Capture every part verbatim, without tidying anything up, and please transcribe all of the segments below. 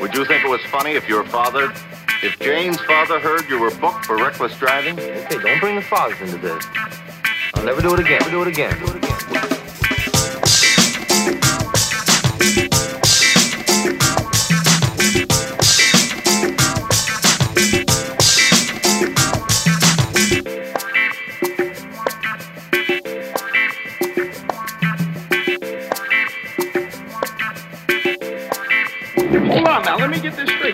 Would you think it was funny if your father, if Jane's father heard you were booked for reckless driving? Okay, don't bring the fathers into this. I'll never do it again. Never do it again. Do it again. Hold on now, let me get this straight.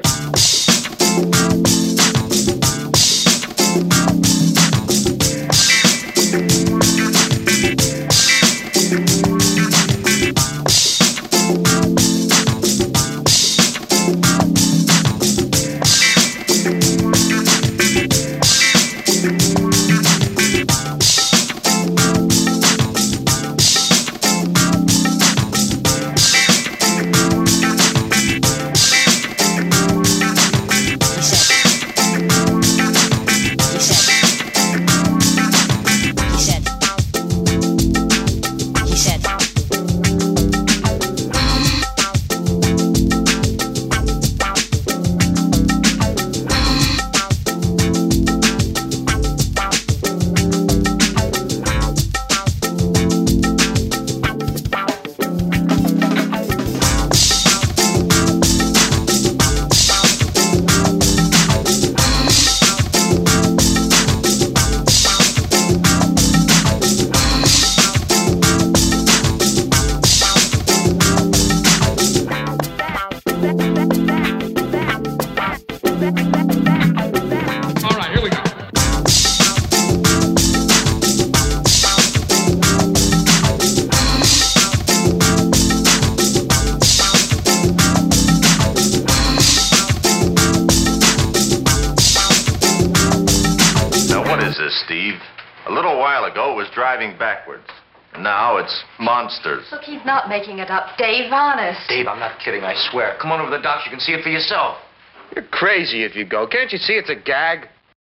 Steve. A little while ago, it was driving backwards. And now it's monsters. Look, he's not making it up. Dave, honest. Dave, I'm not kidding, I swear. Come on over to the docks. You can see it for yourself. You're crazy if you go. Can't you see it's a gag?